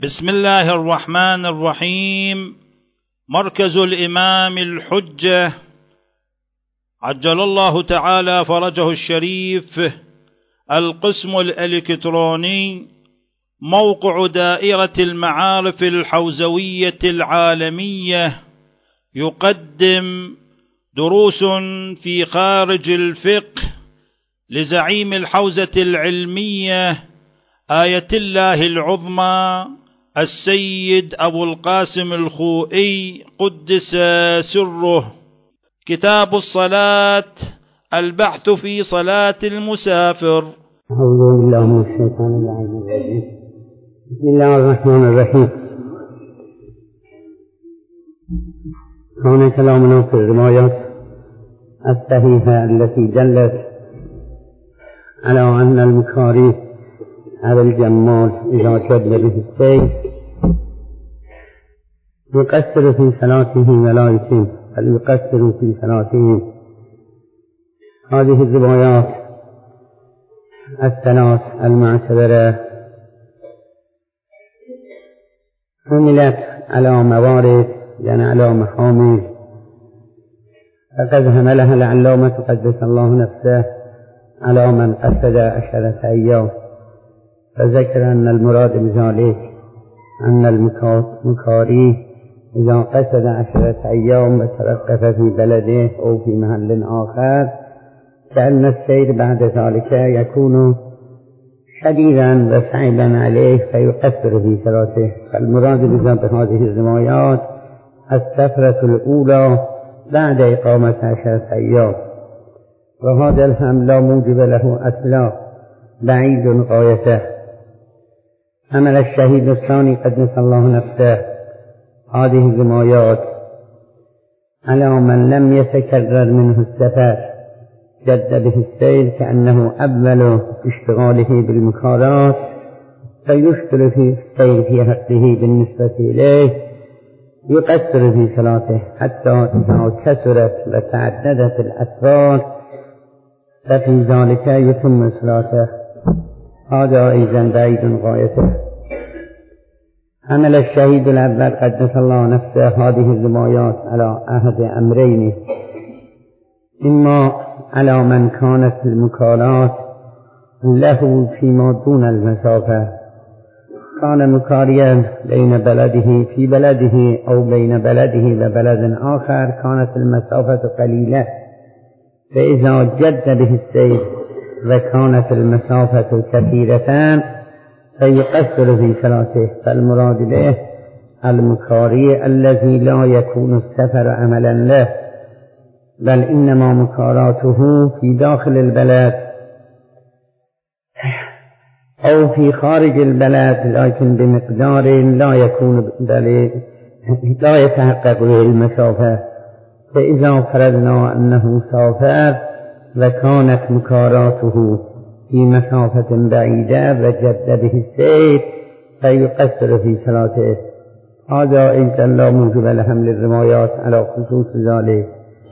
بسم الله الرحمن الرحيم. مركز الإمام الحجة عجل الله تعالى فرجه الشريف، القسم الإلكتروني، موقع دائرة المعارف الحوزوية العالمية، يقدم دروس في خارج الفقه لزعيم الحوزة العلمية آية الله العظمى السيد أبو القاسم الخوئي قدس سره. كتاب الصلاة، البحث في صلاة المسافر. أعوذ بالله من الشيطان الرجيم. بسم الله الرحمن الرحيم. كان كلامنا في الروايات الصحيحة التي دلت على أن المكاره على الجمال إذا شد به السيف يقصر في صلاته ولا يتم، بل يقصر في صلاته. هذه الروايات الثلاث المعتبرة حملت على موارد، يعني على محامل، فقد حملها العلامة قدس الله نفسه على من قصد 10 أيام، فذكر أن المراد بذلك أن المكاري إذا قصد 10 أيام وتوقف في بلده أو في محل آخر، فإن السير بعد ذلك يكون شديدا وصعبا عليه فيقصر في صلاته. فالمراد بهذه الروايات السفرة الأولى بعد إقامة 10 أيام، وهذا الهم لا موجب له أصلا، بعيد غايته. حمل الشهيد الثاني قدس الله نفسه هذه الروايات على من لم يتكرر منه السفر، جد به السير كأنه أول اشتغاله بالمكارات، فيشكل في السير في حقه بالنسبة إليه، يقصر في صلاته حتى إذا كثرت وتعددت الأسباب ففي ذلك يتم صلاته. هذا أيضا بعيد غايته. حمل الشهيد الأول قدس الله نفسه هذه الروايات على أحد أمرين: إما على من كانت المكالات له فيما دون المسافة، كان مكاريا بين بلده في بلده أو بين بلده وبلد آخر كانت المسافة قليلة، فإذا جد به السير وكانت المسافة كثيرة فيقصر في صلاته. فالمراد به المكاري الذي لا يكون السفر عملا له، بل إنما مكاراته في داخل البلد أو في خارج البلد، لكن بمقدار لا يتحقق به المسافة. فإذا فرضنا أنه سافر وكانت مكاراته في مسافة بعيدة وجد به السير فيقصر في صلاته. هذا أيضا لا موجب لحمل الروايات على خصوص ذلك.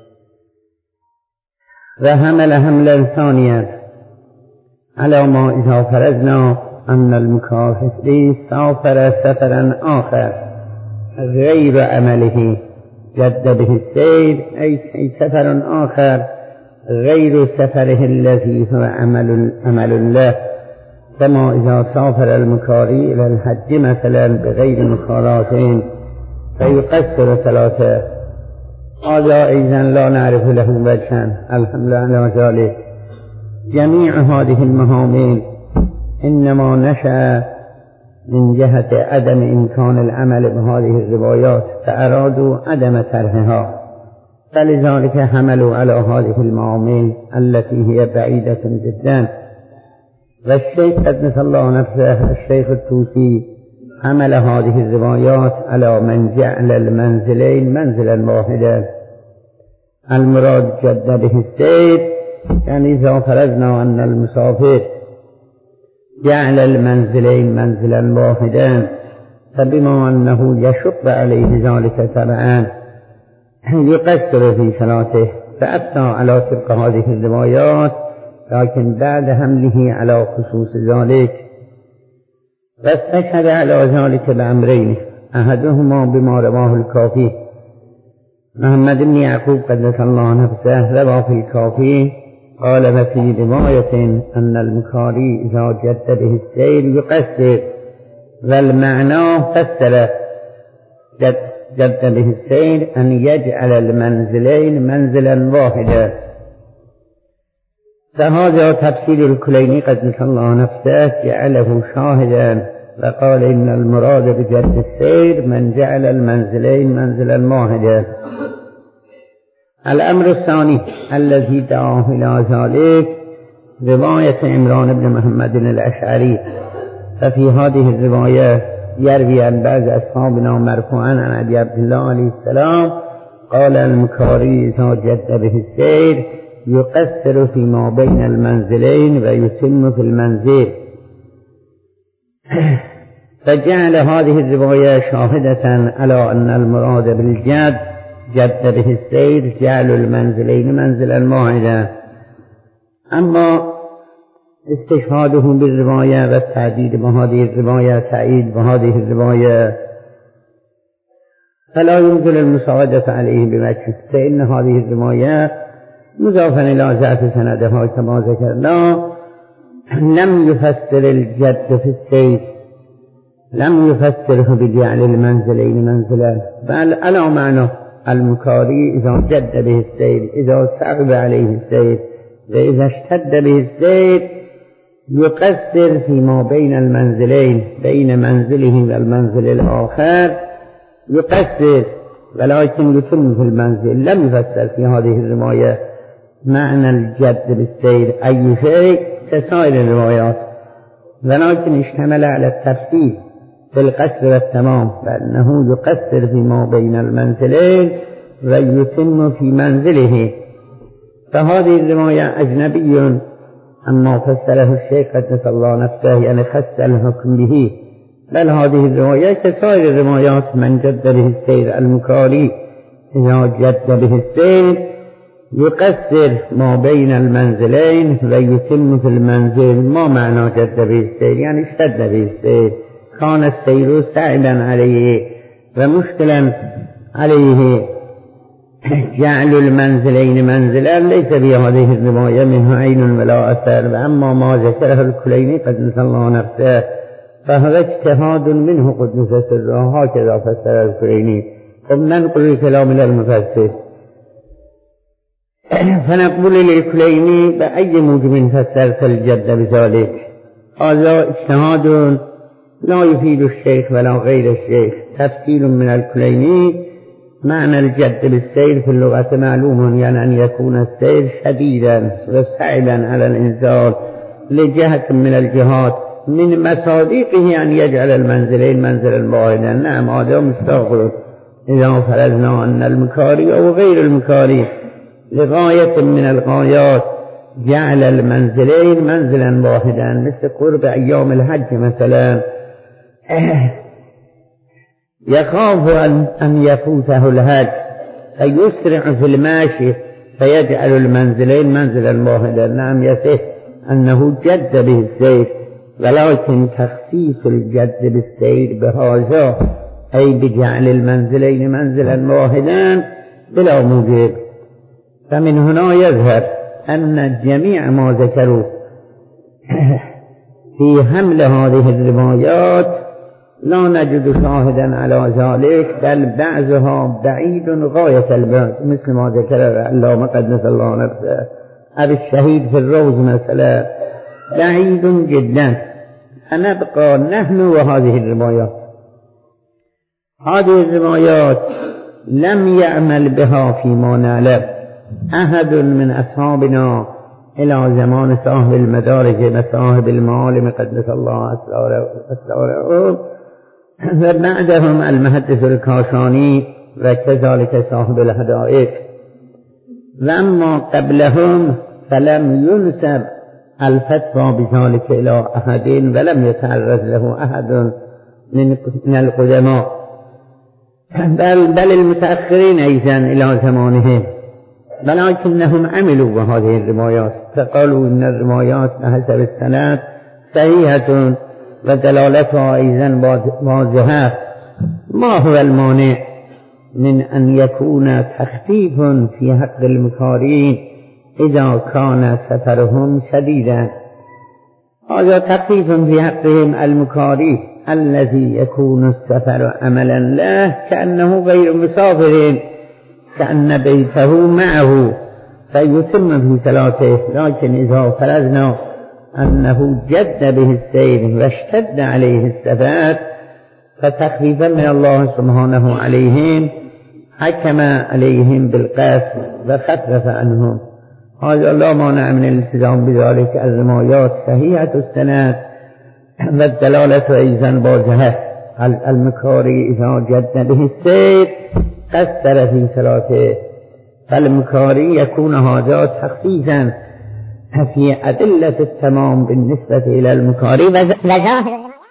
وحمل حملا ثانيا على ما إذا فرضنا أن المكافر سافر سفرا آخر غير عمله، جد به السير أي سفر آخر غير سفره الذي هو عمل له، كما إذا سافر المكاري إلى الحج مثلا بغير مكارات فيقصر صلاته. هذا أيضا لا نعرف له وجها، الحمد لله على ذلك. جميع هذه المهامين إنما نشأ من جهة عدم إمكان العمل بهذه الروايات، فأرادوا عدم طرحها، فلذلك حملوا على هذه المعامل التي هي بعيدة جدا. والشيخ قدس الله نفسه الشيخ الطوسي حمل هذه الروايات على من جعل المنزلين منزلا واحدا. المراد جد به السير، يعني إذا فرضنا أن المسافر جعل المنزلين منزلا واحدا، فبما أنه يشق عليه ذلك تبعا يقصر في صلاته، فأفتى على تلك هذه الروايات، لكن بعد حمله على خصوص ذلك. واستشهد على ذلك بأمرين أحدهما بما رواه الكافي محمد بن يعقوب قدس الله نفسه روى في الكافي قال وفي رواية أن المكاري إذا جد به السير يقصر، والمعنى فسر جد به السير أن يجعل المنزلين منزلا واحدا. فهذا تفسير الكليني قدس الله نفسه جعله شاهدا، وقال إن المراد بجد السير من جعل المنزلين منزلا واحدا. الأمر الثاني الذي دعاه إلى ذلك رواية عمران بن محمد الأشعري، ففي هذه الرواية يروي عن بعض أصحابنا مرفوعا عن أبي عبد الله عليه السلام قال المكاري إذا جد به السير يقصر فيما بين المنزلين ويتم في المنزل، فجعل هذه الرواية شاهدة على أن المراد بالجد جد به السير جعل المنزلين منزلا واحدا. أما استشهاده بالرواية والتعديد بهذه الرواية تأييد بهذه الرواية فلا يمكن المساعدة عليه بوجه، فإن هذه الرواية مضافا إلى ذات سندها كما ذكرنا لم يفسر الجد في السير، لم يفسره بجعل المنزلين منزلا، بل على معنى المكاري إذا جد به السير إذا صعب عليه السير وإذا اشتد به السير يقصر فيما بين المنزلين بين منزله والمنزل الآخر يقصر، ولكن يتم في المنزل. لم يفسر في هذه الرواية معنى الجد بالسير أي شيء كسائر الروايات، ولكن اشتمل على التفسير في القصر والتمام، فإنه يقصر فيما بين المنزلين ويتم في منزله. فهذه الرواية أجنبي أما فسره الشيخ قدس الله نفسه يعني خص الحكم به، بل هذه الرواية كسائر الروايات من جد به السير المكاري إذا جد به السير يقصر ما بين المنزلين ويتم في المنزل. ما معنى جد به السير؟ يعني اشتد به السير، كان السير صعبا عليه ومشكلا عليه، جعل المنزلين منزلا ليس في هذه الرواية منه عين ولا أثر. وأما ما ذكره الكليني قدس الله نفسه فهو اجتهاد منه قدس سره، هكذا فسر الكليني. قم ننقل الكلام إلى المفسر فنقول للكليني بأي موجب فسرت الجد بذلك؟ هذا اجتهاد لا يفيد الشيخ ولا غير الشيخ. تفسير من الكليني معنى الجد بالسير في اللغة معلوم، يعني أن يكون السير شديدا وصعبا على الإنسان لجهة من الجهات، من مصادقه أن يجعل المنزلين منزلا واحدا. نعم هذا مستغرب إذا فرضنا أن المكاري أو غير المكاري لغاية من الغايات جعل المنزلين منزلا واحدا، مثل قرب أيام الحج مثلا يخاف أن يفوته الحج فيسرع في الماشي فيجعل المنزلين منزلا واحدا. نعم يصح أنه جد به السير، ولكن تخصيص الجد بالسير بهذا أي بجعل المنزلين منزلا واحدا بلا موجب. فمن هنا يظهر أن جميع ما ذكروا في حمل هذه الروايات لا نجد شاهدا على ذلك، بل بعضها بعيد غاية البعد، مثل ما ذكر العلامة قدس الله نفسه أبي الشهيد في الروز مثلا بعيد جدا. فنبقى نحن وهذه الروايات. هذه الروايات لم يعمل بها فيما نعلم أحد من أصحابنا إلى زمان صاحب المدارج وصاحب المعالم قدس الله أسرارهم، وبعدهم المحدث الكاشاني وكذلك صاحب الهدائق. وأما قبلهم فلم ينسب الفتوى بذلك إلى أحد ولم يتعرض له أحد من القدماء، بل المتأخرين أيضا إلى زمانهم، ولكنهم عملوا بهذه الروايات فقالوا إن الروايات بحسب السند صحيحة ودلالتها أيضا واضحة. ما هو المانع من أن يكون تخفيف في حق المكارين إذا كان سفرهم شديدا؟ هذا تخفيف في حقهم المكاري الذي يكون السفر عملا له كأنه غير مسافر، كأن بيته معه فيتم في صلاته. لكن إذا فرضنا أنه جد به السير واشتد عليه السفر فتخفيفا من الله سبحانه عليهم حكم عليهم بالقصر وخفف عنهم. هذا لا مانع من الالتزام بذلك. الروايات صحيحة السند والدلالة أيضا واضحة. المكاري إذا جد به السير قصر في صلاته، فالمكاري يكون هذا تخفيفا في أدلة التمام بالنسبة إلى المكاري. وظاهر